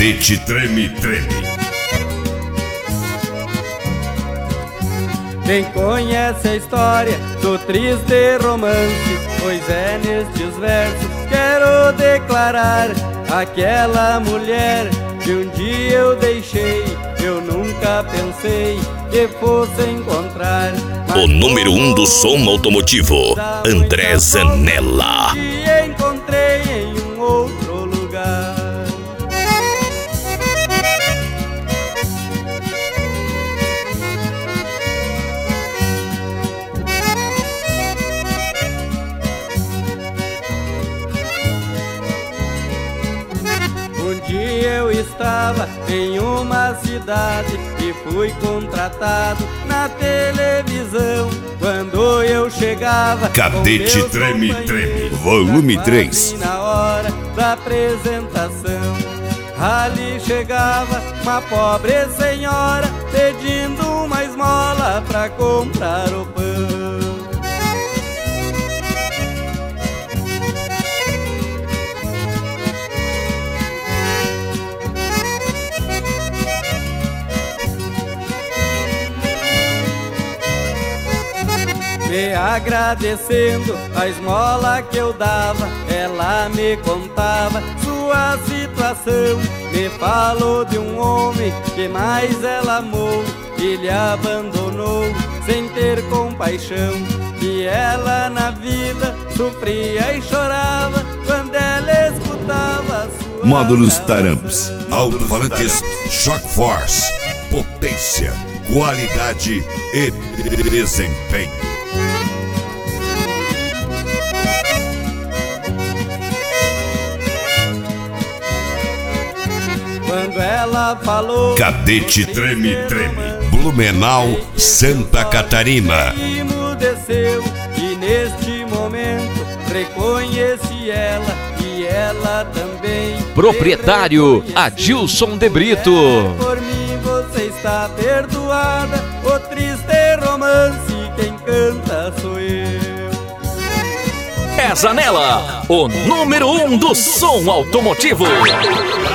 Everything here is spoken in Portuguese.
Cadete Treme Treme. Quem conhece a história do triste romance, pois é nestes versos quero declarar: aquela mulher que um dia eu deixei, eu nunca pensei que fosse encontrar. O número 1 do som automotivo, André Zanella. E encontrei em um outro lugar. Um dia eu estava em uma cidade e fui contratado na televisão. Quando eu chegava, Cadete Treme Treme, volume 3. Na hora da apresentação, ali chegava uma pobre senhora pedindo uma esmola pra comprar o pão. Me agradecendo a esmola que eu dava, ela me contava sua situação. Me falou de um homem que mais ela amou e lhe abandonou sem ter compaixão. Que ela na vida sofria e chorava quando ela escutava sua Módulos Taramps, alto-falantes Shock Force, potência, qualidade e desempenho. Quando ela falou, Cadete Treme Treme, Blumenau, Santa Catarina. Desceu, e neste momento reconheci ela e ela também. Proprietário Adilson de Brito. Por mim você está perdoada, o triste romance quem canta sou eu. É Zanella, o número 1 do som automotivo.